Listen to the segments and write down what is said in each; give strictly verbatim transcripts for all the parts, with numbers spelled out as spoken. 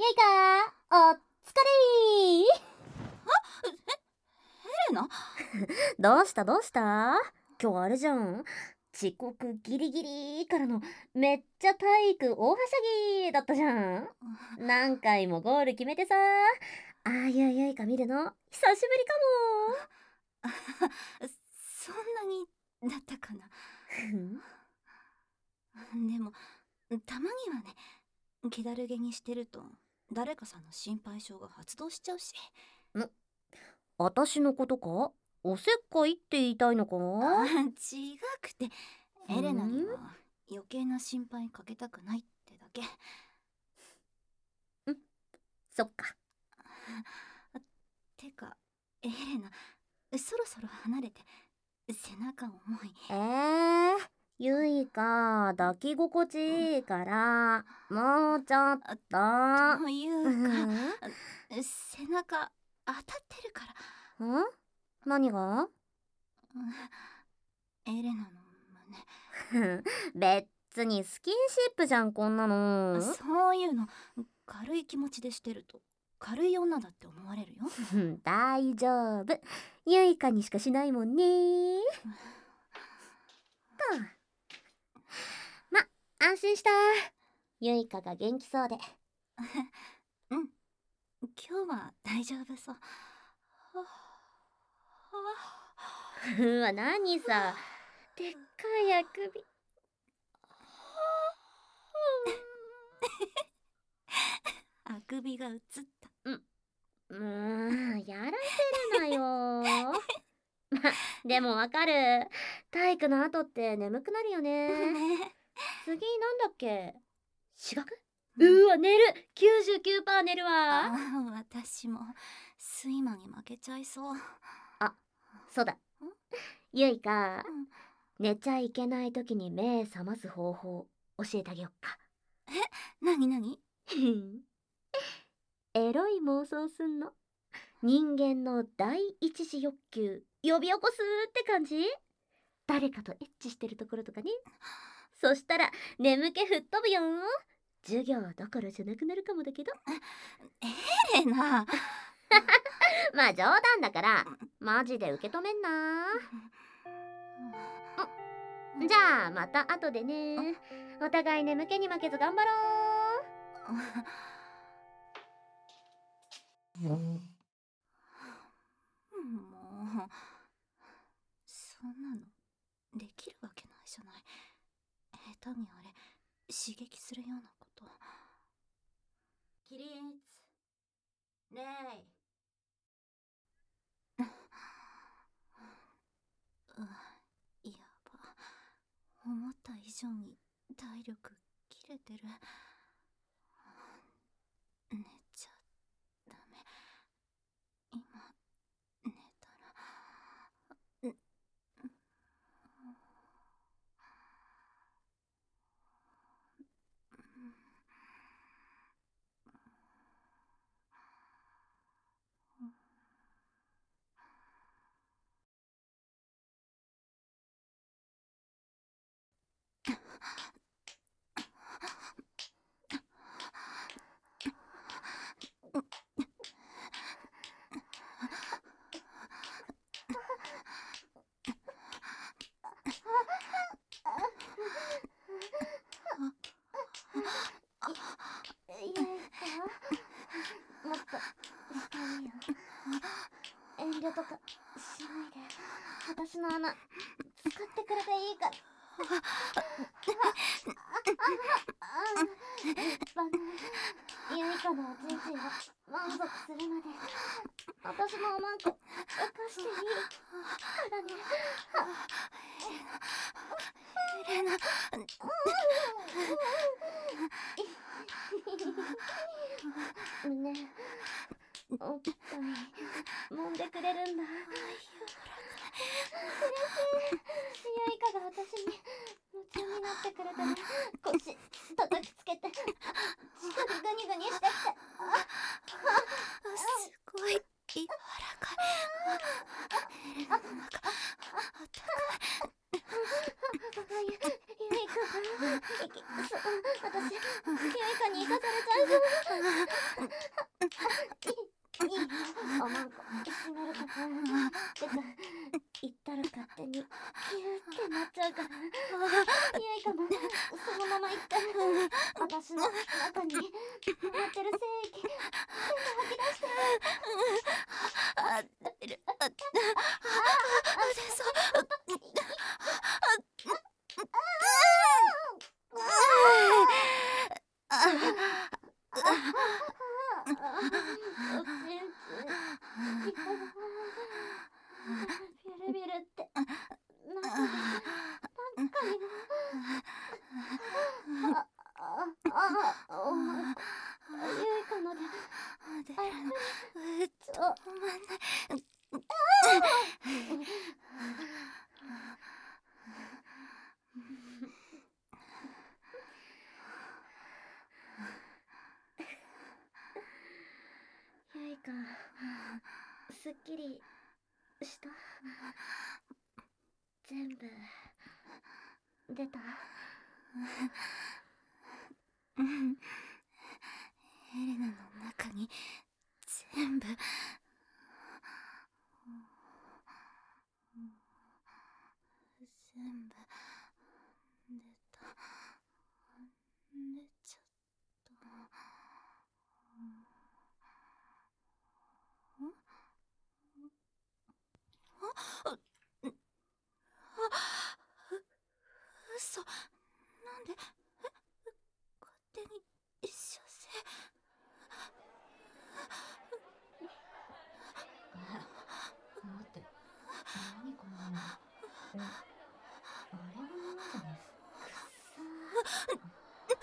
いかお疲れエレナ？ どうしたどうした今日あれじゃん。遅刻ギリギリからのめっちゃ体育大はしゃぎだったじゃん。何回もゴール決めてさ、ああいうゆいか見るの久しぶりかも。 そんなにだったかな。でもたまにはね、気だるげにしてると誰かさんの心配性が発動しちゃうし。 ん私のことか？おせっかいって言いたいのか？ あ、違くて、エレナには余計な心配かけたくないってだけ。 んそっか。 てかエレナ、そろそろ離れて、背中重い。 えー、ゆいか抱き心地いいからもうちょっと。 というか、背中当たってるから。 ん？何が？ エレナの胸。 別にスキンシップじゃんこんなの。 そういうの軽い気持ちでしてると軽い女だって思われるよ。 大丈夫、ゆいかにしかしないもんねと。ま、安心した。ゆいかが元気そうで。 うん、今日は大丈夫そう。 うわ、何さ、でっかいあくび。 あくびが映った。 うんうーん、やらせるなよま、でもわかる。体育の後って眠くなるよね。 ね。 次なんだっけ？私学？うわ、寝る !きゅうじゅうきゅうパーセント 寝るわ。 あ、私も睡魔に負けちゃいそう。 あ、そうだ。ゆいか、寝ちゃいけない時に目覚ます方法教えてあげよっか。 え、なになに？ エロい妄想すんの。人間の第一次欲求呼び起こすって感じ？誰かとエッチしてるところとかね。そしたら眠気吹っ飛ぶよ。授業どころじゃなくなるかもだけど。 エレナまあ冗談だからマジで受け止めんな。じゃあまた後でね。お互い眠気に負けず頑張ろう。 もうそんなのできるわけないじゃない。下手にあれ刺激するようなこと。起立、レイ。やば、思った以上に体力切れてる。寝ちゃダメ。今寝たら。 もっと深いよ。遠慮とかしないで。私の穴使ってくれていいから。立派なゆいかのおちんちんが満足するまで私もおまんこ浮かしていいからね。 エレナ、 胸おっぱい揉んでくれるんだ。嬉しい。ゆいかが私に夢中になってくれてね。腰叩きつけて乳首グニグニしてきて。 すごい柔らかい。エレナの中あったかい。 ゆいかが息そう、私ゆいかに行かされちゃう。 中に溜まってる精液全部吐き出して。 あ出る。ああ出そう。 ビルビルって中に中にもああああお前ゆいかので出るの。うっと止まんない。 ゆいかすっきりした？全部出た？ うん。エレナの中に全部全部出た。出ちゃった。ああ嘘。なんで勝手に射精。 待って、何これ。え、あれのままじゃね？くっさ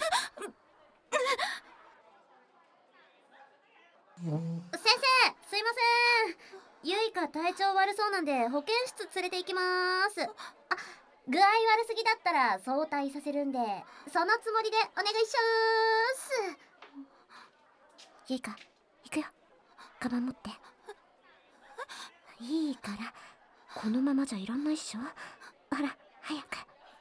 先生、すいません。ゆいか体調悪そうなんで保健室連れて行きまーす。あ、具合悪すぎだったら早退させるんで、そのつもりでお願いしゃーす。ゆいか、行くよ。カバン持って。いいから、このままじゃいらんないっしょ。ほら、早く。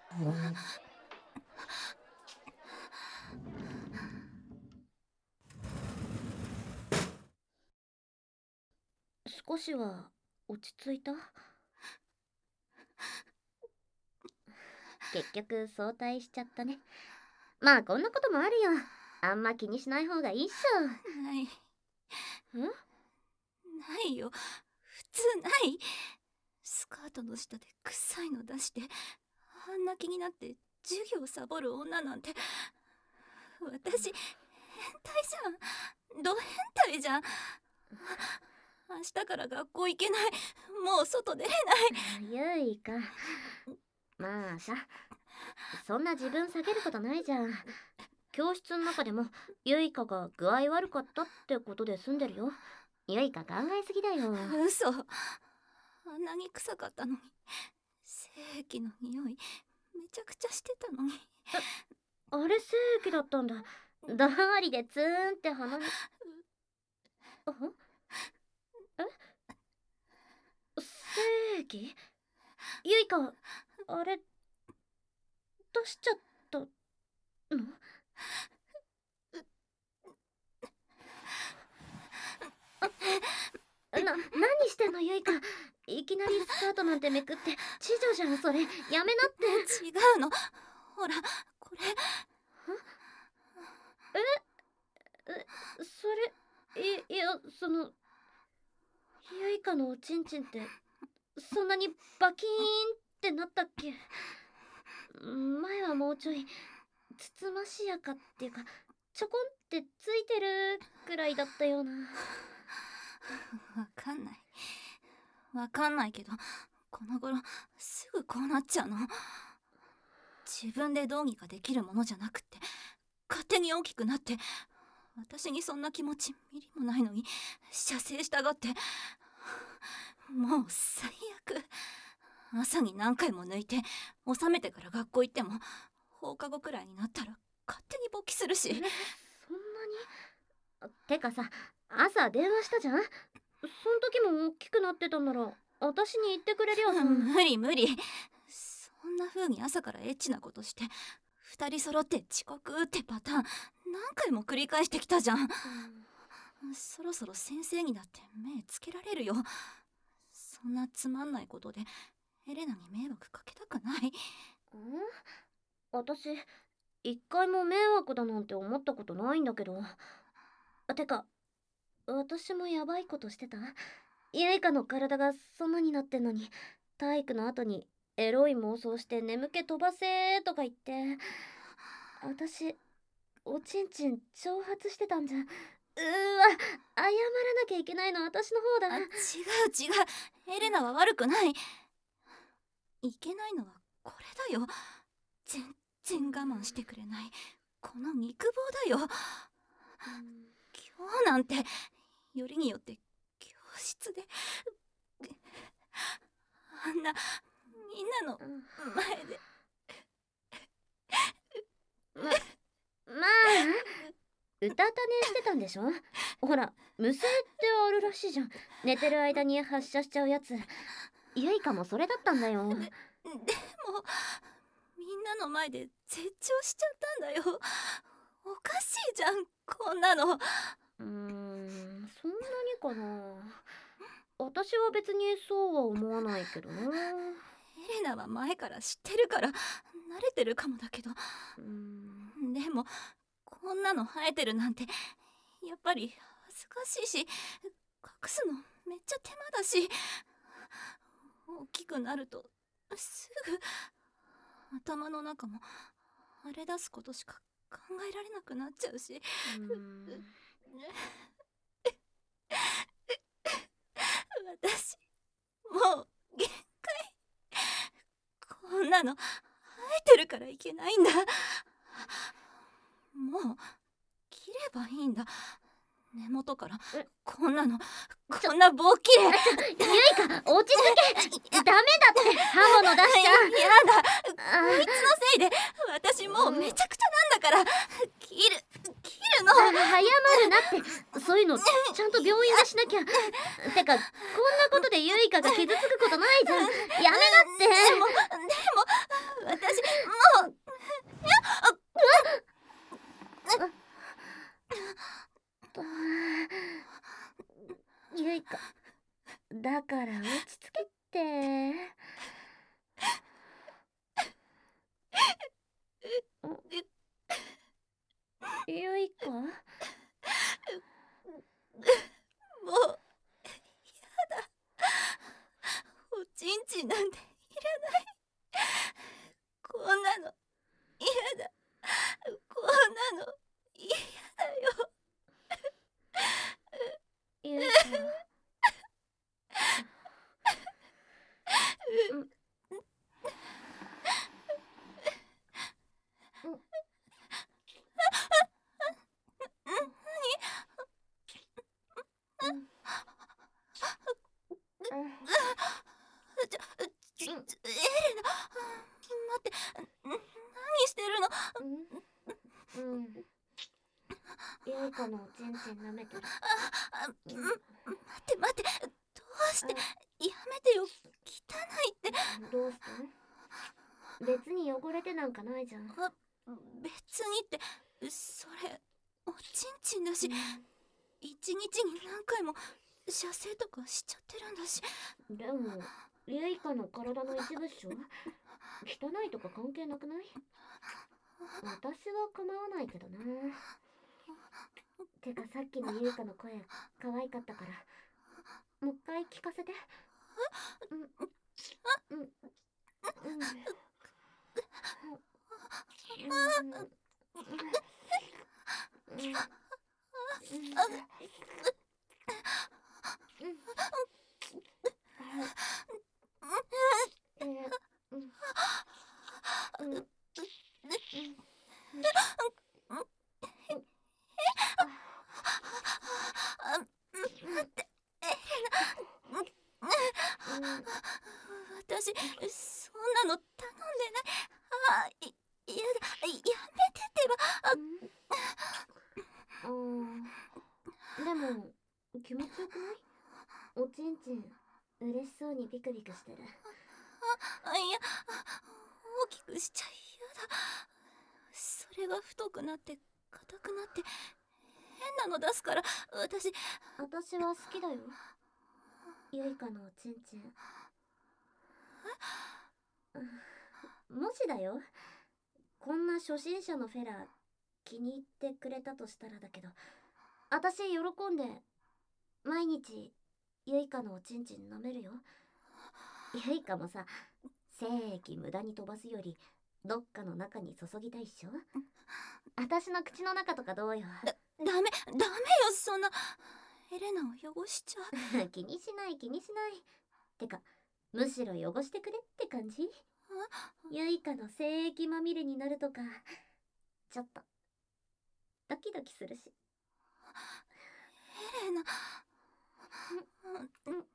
少しは落ち着いた？結局早退しちゃったね。まあこんなこともあるよ。あんま気にしない方がいいっしょ。 ない。 ん？ ないよ。普通ない。スカートの下で臭いの出してあんな気になって授業サボる女なんて、私変態じゃん。ド変態じゃん。明日から学校行けない。もう外出れない。ゆいか、まあさ、そんな自分下げることないじゃん。教室の中でもゆいかが具合悪かったってことで済んでるよ。ゆいか考えすぎだよ。 嘘。あんなに臭かったのに、精液の匂いめちゃくちゃしてたのに。 あれ精液だったんだ。だーりでツーンって鼻に。あ、え、精液？ゆいか、あれ出しちゃったの？な、何してんのゆいか。いきなりスカートなんてめくって痴女じゃんそれ。やめなって。 違うの。ほらこれ。 ええ、それ、い、いや、そのゆいかのおちんちんってそんなにバキーンってなったっけ？前はもうちょいつつましやかっていうかちょこんってついてるくらいだったような。 わかんない。わかんないけど、この頃すぐこうなっちゃうの。自分でどうにかできるものじゃなくって勝手に大きくなって、私にそんな気持ちミリもないのに射精したがって。もう最悪。朝に何回も抜いて収めてから学校行っても放課後くらいになったら勝手に勃起するし。 え、そんなに？てかさ、朝電話したじゃん。そん時も大きくなってたんなら私に言ってくれるよ。 無理無理。そんな風に朝からエッチなことして二人揃って遅刻ってパターン何回も繰り返してきたじゃん、うん、そろそろ先生にだって目つけられるよ。そんなつまんないことでエレナに迷惑かけたくない。 ん？私一回も迷惑だなんて思ったことないんだけど。てか、私もやばいことしてた？ゆいかの体がそんなになってんのに、体育の後にエロい妄想して眠気飛ばせーとか言って、私、おちんちん挑発してたんじゃ。うーわ、謝らなきゃいけないの私の方だ。 あ、違う違う、エレナは悪くない。いけないのはこれだよ。全然我慢してくれないこの肉棒だよ。今日なんてよりによって教室であんなみんなの前で。 ま、まあうたた寝してたんでしょ。ほら、無声ってあるらしいじゃん。寝てる間に発射しちゃうやつ。ゆいかもそれだったんだよ。 で、でもみんなの前で絶頂しちゃったんだよ。おかしいじゃんこんなの。 うーん、そんなにかな。私は別にそうは思わないけどな。 エレナは前から知ってるから慣れてるかもだけど、 うーん、 でもこんなの生えてるなんてやっぱり恥ずかしいし、隠すのめっちゃ手間だし、大きくなるとすぐ頭の中も荒れ出すことしか考えられなくなっちゃうし。 うーん私もう限界。こんなの生えてるからいけないんだ。もう切ればいいんだ。根元からこんなの、こんな棒切れ。 ゆいか、落ち着け。ダメだって刃物出しちゃう。 やだ、こいつのせいで私もうめちゃくちゃなんだから。切る切るの。 謝るなって。そういうのちゃんと病院でしなきゃ。てか、こんなことでゆいかが傷つくことないじゃん。やめなって。 でもでも私もうゆいか、だから落ち着けって。ゆいか、 もうやだ。おちんちんなんていらない。こんなの嫌だ。こんなの嫌だよ。 ゆいか。うんちょちょエレナ、待って、何してるの。 うんうんゆいかのおちんちん舐めてる。 あ、待って待って、どうして。やめてよ、汚いって。 どうした？別に汚れてなんかないじゃん。 あ、別にって、それおちんちんだし、一日に何回も射精とかしちゃってるんだし。 でもゆいかの体の一部っしょ。汚いとか関係なくない？私は構わないけどな。てかさっきのゆいかの声可愛かったからもう一回聞かせて。うんうんうん私そんなの頼んでない。あ、いやだ、やめてってば。 あーでも気持ちよくない？おちんちん嬉しそうにビクビクしてる。 あ、いや、大きくしちゃ嫌だ。それが太くなって硬くなって変なの出すから。私私は好きだよゆいかのおちんちん。もしだよ、 こんな初心者のフェラ気に入ってくれたとしたらだけど、私喜んで毎日ユイカのおちんちん舐めるよ。ユイカもさ、精液無駄に飛ばすよりどっかの中に注ぎたいっしょ。私の口の中とかどうよ。 だダメダメよ、そんなエレナを汚しちゃ。 気にしない気にしない。てかむしろ汚してくれって感じ。ユイカの精液まみれになるとかちょっとドキドキするし。 エレナ、 うんうんうん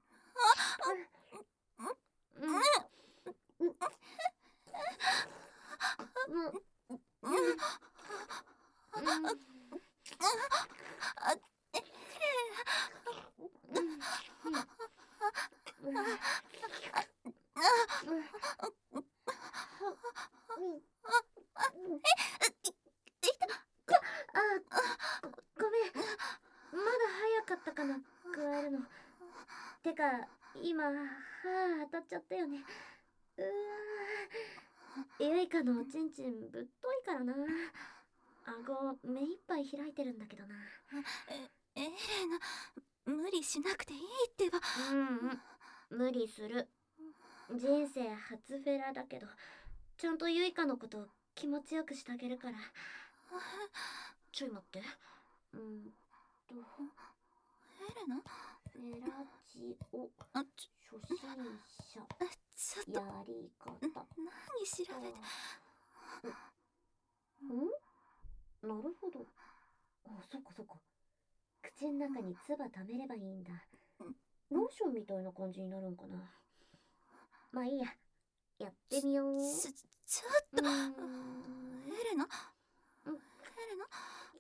ごめん、まだ早かったかな、加えるの。てか今歯当たっちゃったよね。うわー、ユイカのおちんちんぶっといからな。顎目いっぱい開いてるんだけどな。 えエレナ、無理しなくていいってば。 うんうん、無理する。人生初フェラだけどちゃんとユイカのこと気持ちよくしてあげるから。ちょい待って。うんとエレナ、 フェラジオあち初心者ちょっとやり方。 何調べて。 んなるほど。あ、そっかそっか。口ん中に唾溜めればいいんだ。ローションみたいな感じになるんかな。まあいいや、やってみよう。 ちょちょっと、 うーんエレナ、 うんエレナ、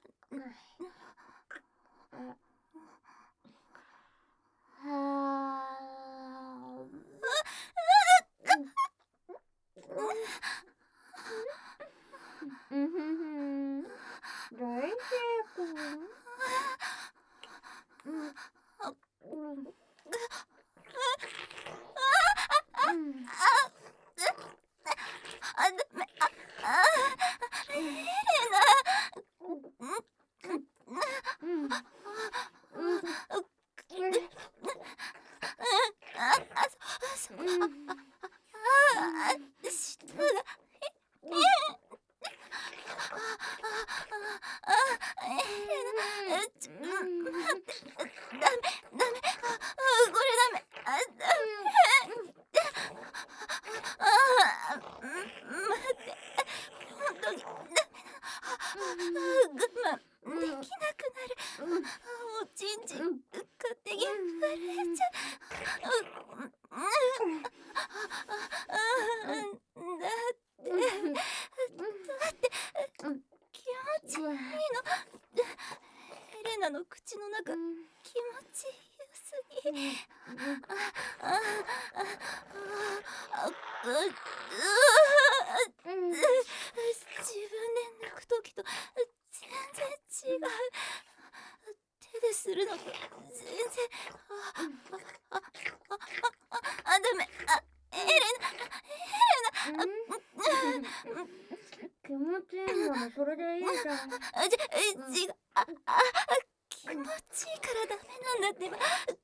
はあ。うんふんふん。大成功。うんうんうんあ、ダメ、あ、あ、エレうんナ、あ、あ、そ、そこ、あ、あ、舌が、エレナ、ちょ、待って、ダメ、ダメ、これダメ、あ、ダメ、あ、待って、本当にダメだ、我慢できなくなる、おちんちん勝手に震えちゃう、だってだって気持ちいいの、エレナの口の中気持ちよすぎ、ああああ自分で抜くときと全然違う、手でするのと全然、あああああダメ、あエレナエレナ、 気持ちいいならそれでいいじゃん。 あじゃ違う、ああ気持ちいいからダメなんだってば、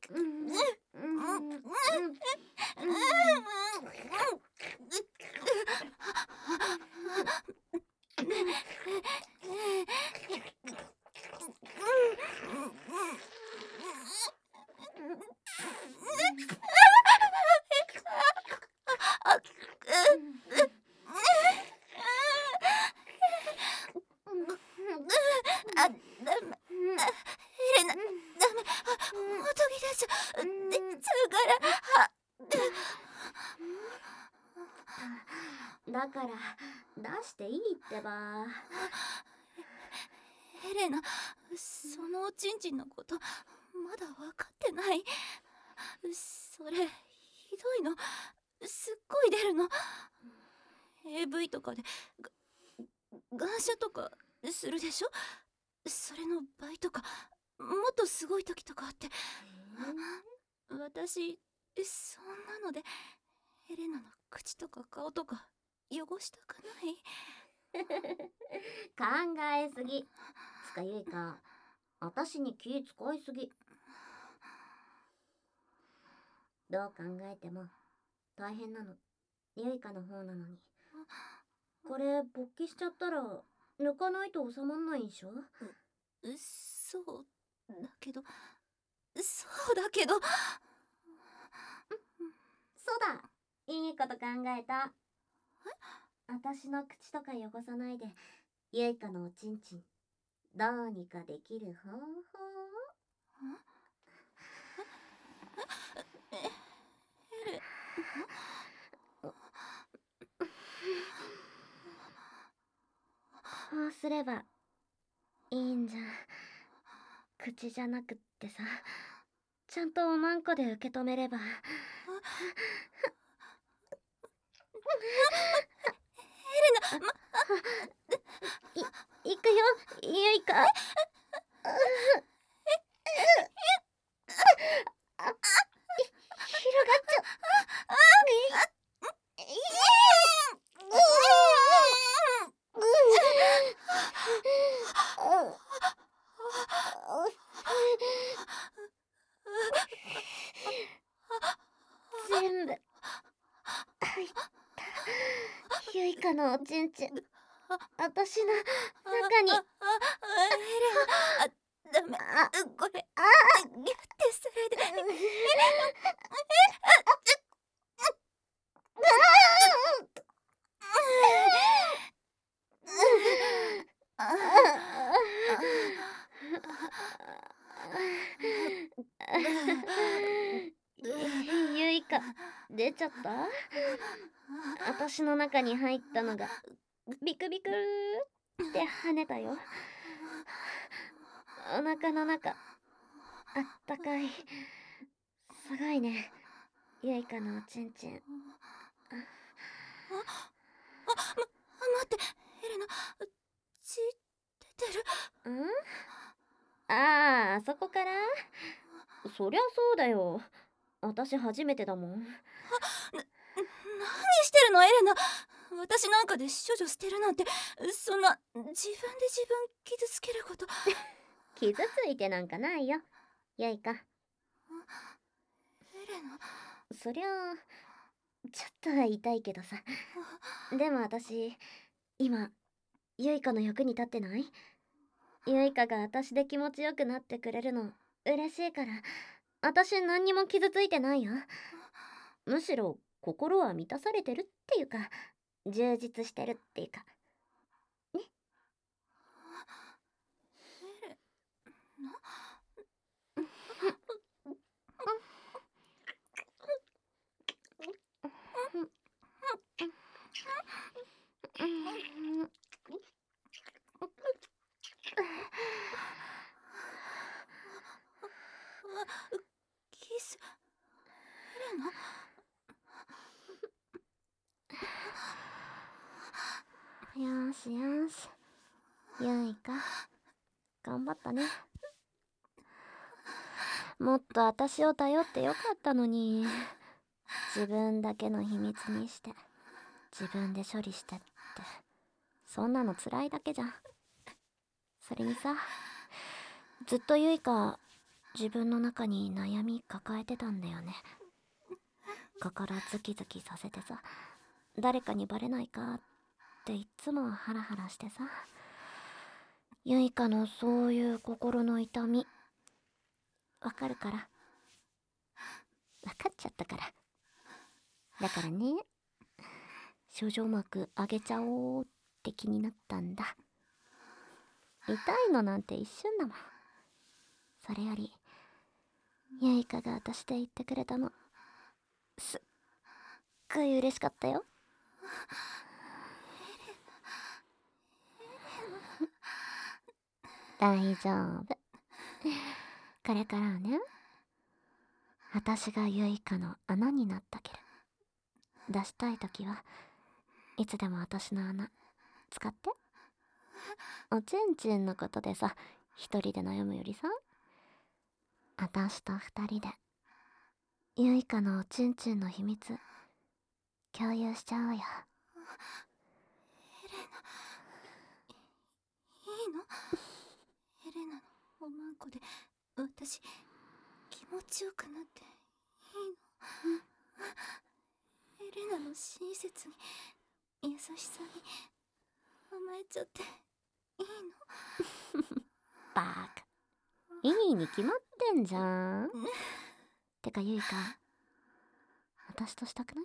あ、ダメ、エレナ、ダメ、ほどぎ出しちゃう、できちゃうから、 だから出していいってば。 エレナ、そのおちんちんのことまだ分かってない。それひどいの、すっごい出るの。 エーブイ とかでが眼射とかするでしょ、それの倍とかもっとすごい時とかあって、私そんなのでエレナの口とか顔とか汚したくない。 考えすぎ。つかゆいか、私に気使いすぎ。どう考えても大変なのゆいかの方なのに。これ勃起しちゃったら抜かないと収まんないんしょ。 うそうだけどそうだけどそうだ、いいこと考えた。私の口とか汚さないでゆいかのおちんちんどうにかできる方法。こうすればいいんじゃん。口じゃなくってさ、ちゃんとおまんこで受け止めれば。 エレナ、ま、 い、いくよ、ゆいか。あ、ひ、広がっちゃう。全部入った。ゆいかのおちんちん、私の中に。 エレナ、あ、ダメ、 あ、 これ、 あ、 ギュッてするで。 ゆいか、出ちゃった？私の中に入ったのがビクビクって跳ねたよ。お腹の中あったかい。すごいね、ゆいかのおちんちん。 あ、あ、ま、待って、エレナ、血出てる。 ん？ああ、あそこから？そりゃそうだよ。私初めてだもん。 な、何してるのエレナ。私なんかで処女捨てるなんて、そんな自分で自分傷つけること。 傷ついてなんかないよ、ゆいか。 エレナ、 そりゃあちょっとは痛いけどさ。でも私今ゆいかの役に立ってない？ゆいかが私で気持ちよくなってくれるの嬉しいから、私何にも傷ついてないよ。むしろ心は満たされてるっていうか、充実してるっていうかね。 エレナ。キス、エレナ。 よーしよーし、ゆいか頑張ったね。もっと私を頼ってよかったのに。自分だけの秘密にして自分で処理してって、そんなの辛いだけじゃん。それにさ、ずっとゆいか自分の中に悩み抱えてたんだよね。心ズキズキさせてさ、誰かにバレないかっていっつもハラハラしてさ。ゆいかのそういう心の痛みわかるから。わかっちゃったから。だからね、処女膜あげちゃおうって気になったんだ。痛いのなんて一瞬だもん。それよりゆいかが私で言ってくれたのすっごい嬉しかったよ。大丈夫。これからはね、私がゆいかの穴になったける。出したいときはいつでも私の穴使って。おちんちんのことでさ、一人で悩むよりさ、私と二人でゆいかのおちんちんの秘密共有しちゃおうよ。 エレナ、 の？エレナのおまんこで私気持ちよくなっていいの？エレナの親切に優しさに甘えちゃっていいの？ バカ、いいに決まってんじゃん。てかゆいか、私としたくない？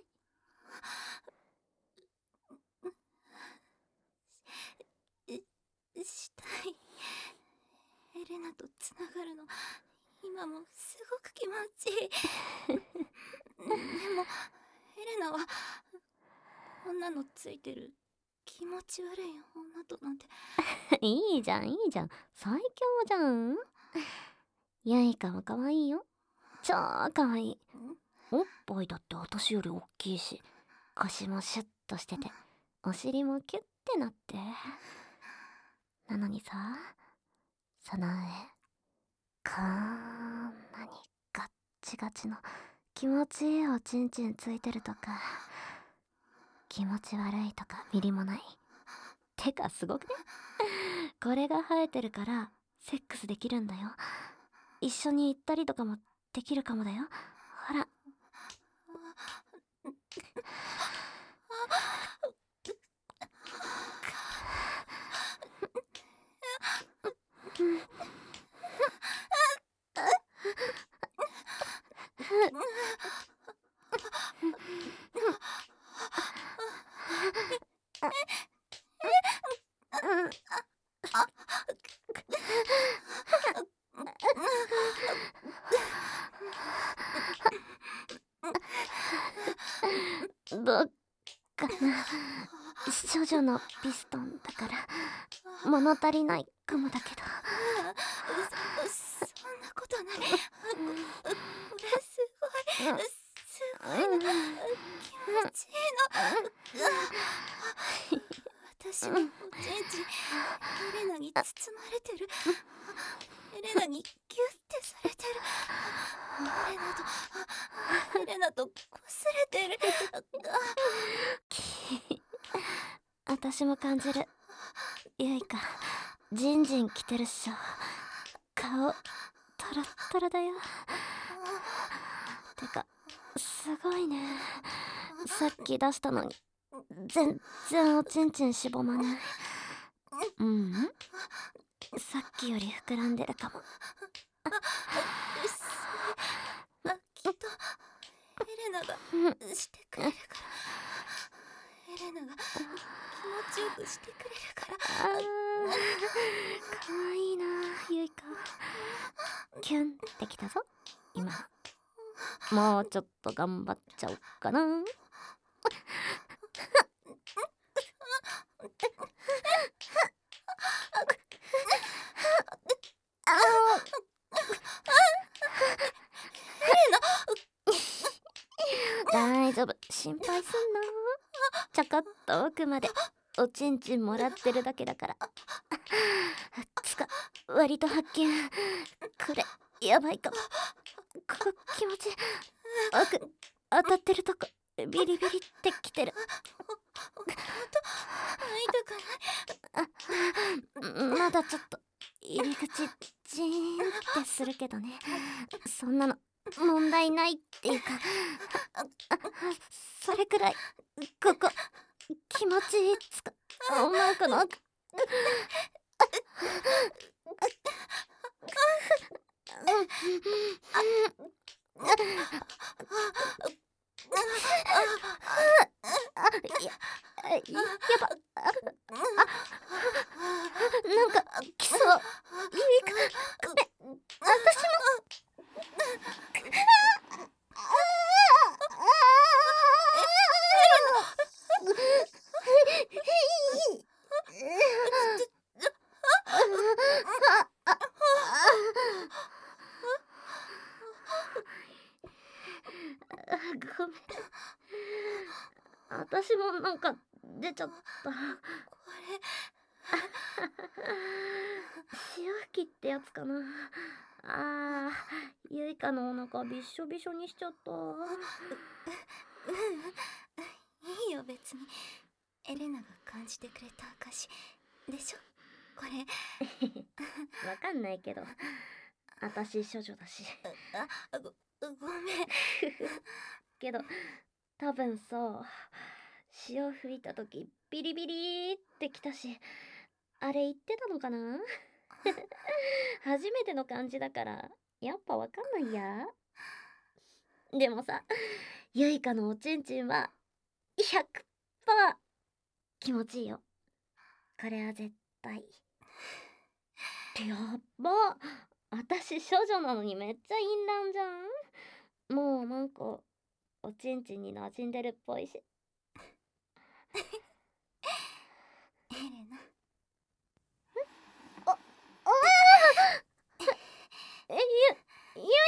したい。エレナとつながるの今もすごく気持ちいい。でもエレナはこんなのついてる気持ち悪い女となんて。 いいじゃんいいじゃん、最強じゃん。ゆいかも可愛いよ、超可愛い。おっぱいだって私より大きいし、腰もシュッとしてて、お尻もキュッてなって。なのにさ、その上こんなにガッチガチの気持ちいいおちんちんついてるとか、気持ち悪いとかミリもない。てかすごくね？これが生えてるからセックスできるんだよ。一緒に行ったりとかもできるかもだよ。ほら。どっかな、処女のピストンだから物足りないかもだけど。 そ, そんなことない。こ, これすごいすごいの。気持ちいいの。私のおちんちんエレナに包まれてる。エレナにギュッてされてる。エレナとエレナとこすれてる。 私も感じる。ゆいか、ジンジンきてるっしょ。顔トロットロだよ。てかすごいね、さっき出したのに全然おちんちんしぼまない。うん、さっきより膨らんでるかも。 あ、きっとエレナがしてくれるから。エレナが気持ちよくしてくれるから。 あー、かわいいなゆいか。キュンってきたぞ今。もうちょっと頑張っちゃおっかな。大丈夫、心配すんな。ちょこっと奥までおちんちんもらってるだけだから。つか割と発見。これやばいかも。こ気持ち奥当たってるとこビリビリってきてる。痛くない？まだちょっと入り口ジーンってするけどね。そんなの問題ないっていうか、それくらいここ気持ちいいっつか思うかな。ややば、なんか来そう。いいか私も。ごめん、私もなんか出ちゃった。これ潮吹きってやつかな。あー、ゆいかのお腹びっしょびしょにしちゃった。 ういいよ別に。エレナが感じてくれた証でしょこれ。 わかんないけど、私処女だし。 あ、ご、ごめん。 けど、多分さ、潮吹いた時ビリビリってきたし、あれ言ってたのかな。初めての感じだからやっぱわかんないや。でもさ、ゆいかのおちんちんは ひゃくパーセント 気持ちいいよ。これは絶対。やっば、私処女なのにめっちゃ淫乱じゃん。もうなんかおちんちんに馴染んでるっぽいし。 エレナ。 あ、ああえ、ゆ、ゆい。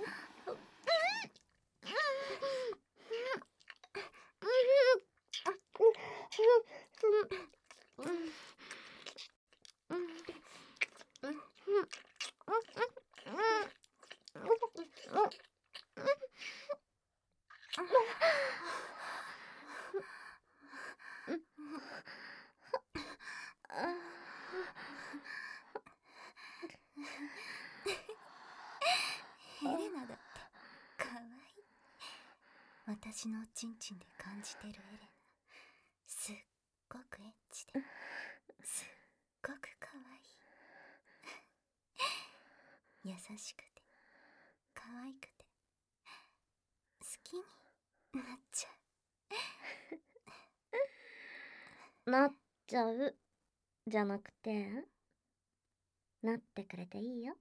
エレナだってかわいい。私のおちんちんで感じてるエレナ、すっごくエッチですっごくかわいい。優しくて可愛くて好きになっちゃう。なっちゃうじゃなくて、なってくれていいよ。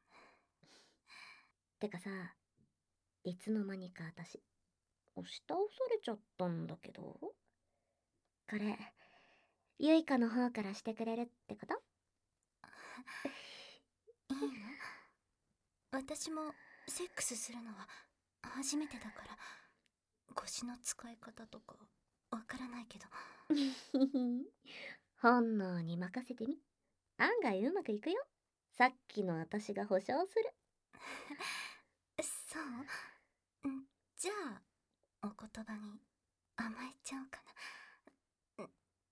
てかさ、いつの間にか私押し倒されちゃったんだけど、これゆいかの方からしてくれるってこと？ いいの？私もセックスするのは初めてだから腰の使い方とかわからないけど。 本能に任せてみ。案外うまくいくよ。さっきの私が保証する。 そう？んじゃあお言葉に甘えちゃおうかな。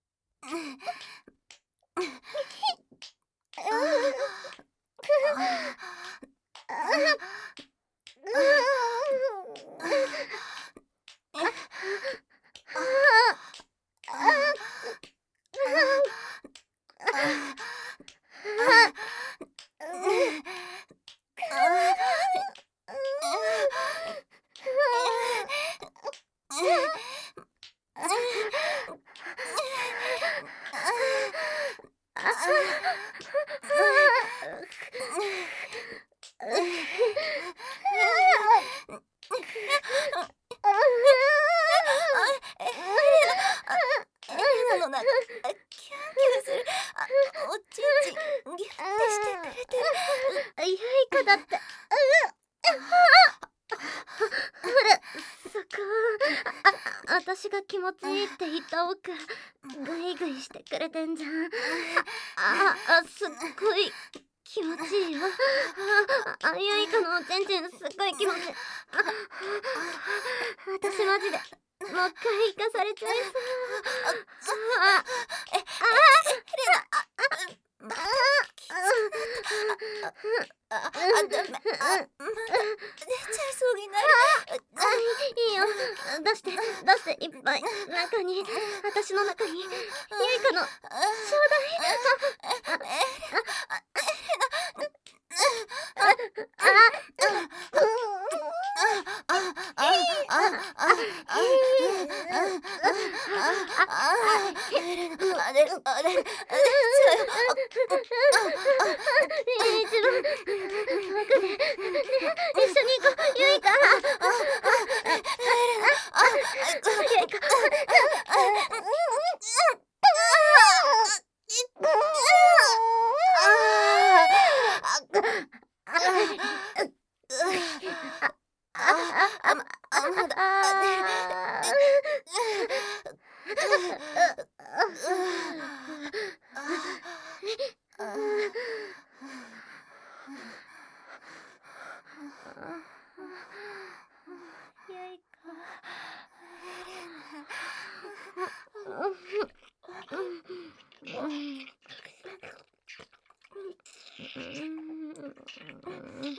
私が気持ちいいって言った奥、グイグイしてくれてんじゃん。ああ、すっごい気持ちいいよ。あ、ゆいかのおちんちんすっごい気持ちいい。私マジでもう一回行かされちゃいそう。あああ、ダメ。あ、出ちゃいそうになる。 いいよ、出して出していっぱい。中に、私の中にゆいかのちょうだい。一番奥で一緒に行こう、ゆいか。ゆいか。 うん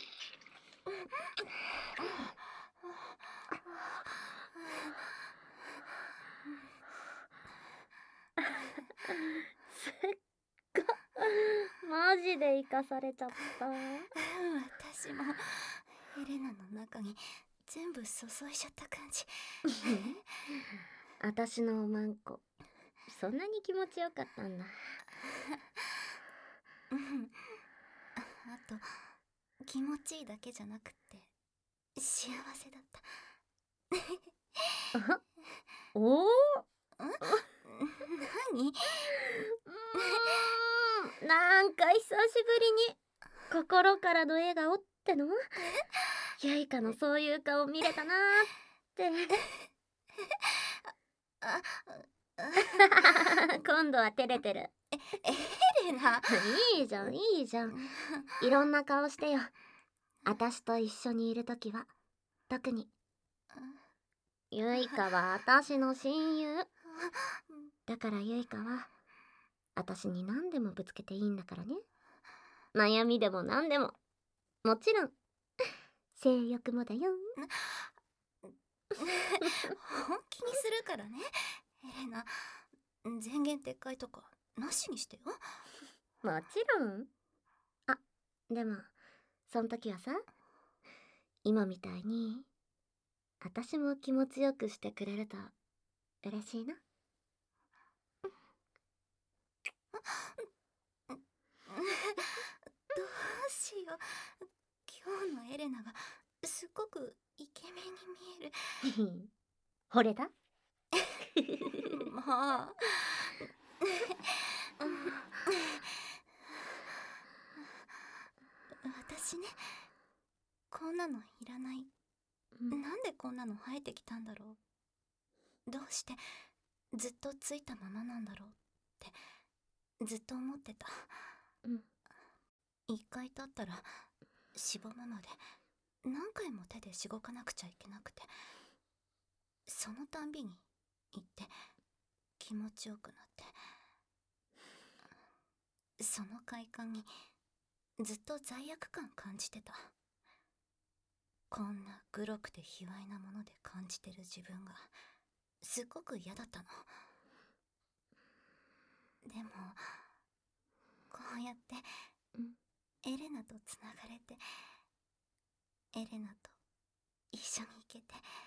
すっごマジで生かされちゃった。 私もエレナの中に全部注いじゃった感じ。 私のおまんこそんなに気持ちよかったんだ。 うんあと気持ちいいだけじゃなくって幸せだった。 おお何？ うーんなんか久しぶりに心からの笑顔ってのゆいかのそういう顔見れたなーってあ今度は照れてる。 エレナいいじゃんいいじゃん、いろんな顔してよ。私と一緒にいるときは特に。ゆいかは私の親友だから、ゆいかは私に何でもぶつけていいんだからね。悩みでも何でも、もちろん性欲もだよ。 本気にするからねエレナ。前言撤回とかなしにしてよ。 もちろん。あ、でもそん時はさ、今みたいに私も気持ちよくしてくれると嬉しいな。 どうしよう、今日のエレナがすっごくイケメンに見える。 惚れた？ もう私ね、こんなのいらない。なんでこんなの生えてきたんだろう。どうしてずっとついたままなんだろうってずっと思ってた。 うん一回経ったらしぼむまで何回も手でしごかなくちゃいけなくて、そのたんびに行って気持ちよくなって、その快感にずっと罪悪感感じてた。こんなグロくて卑猥なもので感じてる自分がすっごく嫌だったの。でもこうやってエレナとつながれて、エレナと一緒に行けて、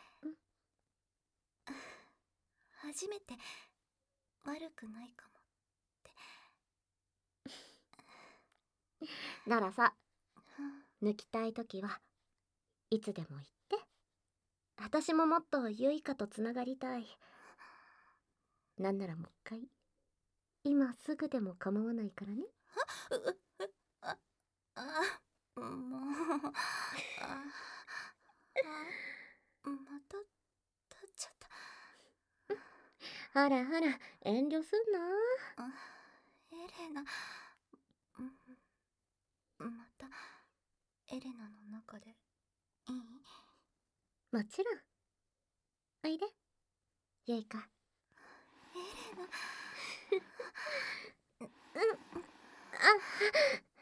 初めて悪くないかもって。 ならさ、抜きたい時はいつでも言って。私ももっとゆいかとつながりたい。なんならもう一回、今すぐでも構わないからね。 ああもうああまた立っちゃった。 ほらほら遠慮すんな。 エレナ、またエレナの中でいい？ もちろん。おいでゆいか。 エレナうんあ